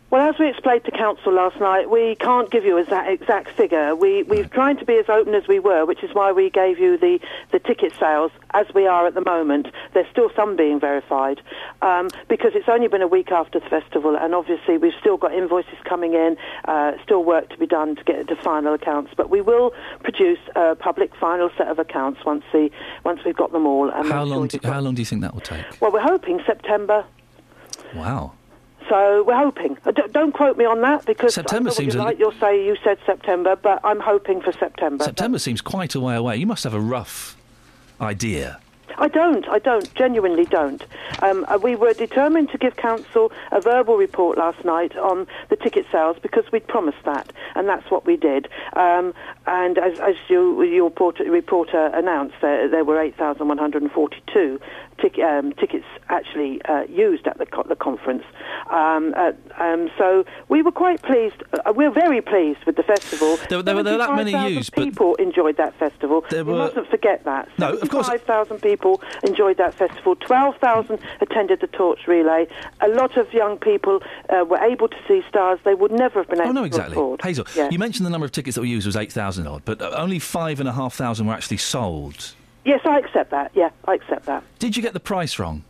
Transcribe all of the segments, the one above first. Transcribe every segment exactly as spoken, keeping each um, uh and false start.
Well, as we explained to Council last night, we can't give you a za- exact figure. We, we've Right. tried to be as open as we were, which is why we gave you the, the ticket sales as we are at the moment. There's still some being verified um, because it's only been a week after the festival, and obviously we've still got invoices coming in, uh, still work to be done to get to final accounts. But we will produce a public final set of accounts once the once we've got them all. And How make long? sure Do, you've got- how long do you think that will take? Well, we're hoping September. Wow. So we're hoping. Uh, d- don't quote me on that because September I don't know seems what a you li- like. You'll say you said September, but I'm hoping for September. September seems quite a way away. You must have a rough idea. I don't. I don't. Genuinely don't. Um, uh, we were determined to give Council a verbal report last night on the ticket sales because we'd promised that, and that's what we did. Um, and as, as you, your reporter, reporter announced, there, there were eight thousand one hundred forty-two tic- um, tickets actually uh, used at the, co- the conference. Um, uh, um, so we were quite pleased. Uh, we're very pleased with the festival. There, there, were- there were that many seventy-five thousand used, but people enjoyed that festival. there We were- mustn't forget that. No, of course- seventy-five thousand people enjoyed that festival. twelve thousand attended the torch relay. A lot of young people uh, were able to see stars they would never have been able Oh, no, to exactly. afford. Hazel, Yeah. you mentioned the number of tickets that were used was eight thousand odd, but uh, only five and a half thousand were actually sold. Yes, I accept that. Yeah, I accept that. Did you get the price wrong?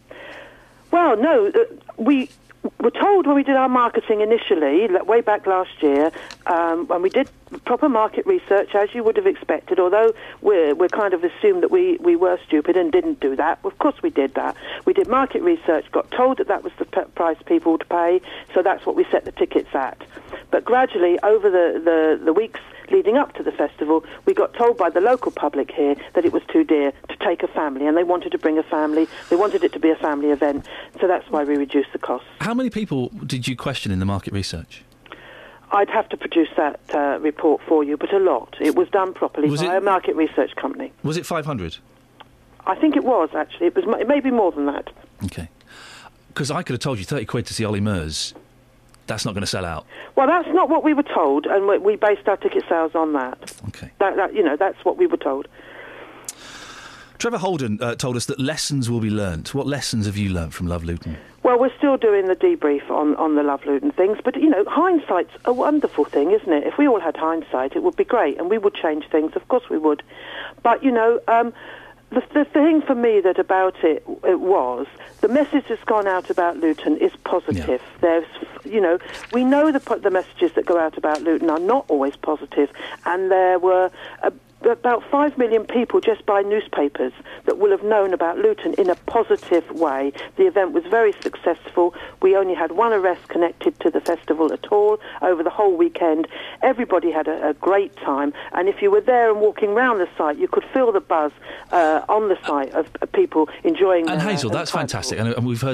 Well, no, uh, we were told when we did our marketing initially, like, way back last year, um, when we did proper market research, as you would have expected, although we're, we're kind of assumed that we, we were stupid and didn't do that. Of course we did that. We did market research, got told that that was the p- price people would pay, so that's what we set the tickets at. But gradually, over the, the, the weeks leading up to the festival, we got told by the local public here that it was too dear to take a family, and they wanted to bring a family. They wanted it to be a family event, so that's why we reduced the cost. How many people did you question in the market research? I'd have to produce that uh, report for you, but a lot. It was done properly Was by it- a market research company. Was it five hundred? I think it was, actually. It was. It may be more than that. Okay. Because I could have told you thirty quid to see Ollie Murs. That's not going to sell out. Well, that's not what we were told, and we, we based our ticket sales on that. Okay. That, that, you know, that's what we were told. Trevor Holden uh, told us that lessons will be learnt. What lessons have you learnt from Love Luton? Well, we're still doing the debrief on, on the Love Luton things, but, you know, hindsight's a wonderful thing, isn't it? If we all had hindsight, it would be great, and we would change things. Of course we would. But, you know, um, the, the thing for me that about it, it was, the message that's gone out about Luton is positive. Yeah. There's, you know, we know the, po- the messages that go out about Luton are not always positive, and there were a about five million people just by newspapers that will have known about Luton in a positive way. The event was very successful. We only had one arrest connected to the festival at all over the whole weekend. Everybody had a, a great time, and if you were there and walking around the site, you could feel the buzz uh, on the site of, of people enjoying And their, Hazel, uh, that's time. fantastic. And, and we've heard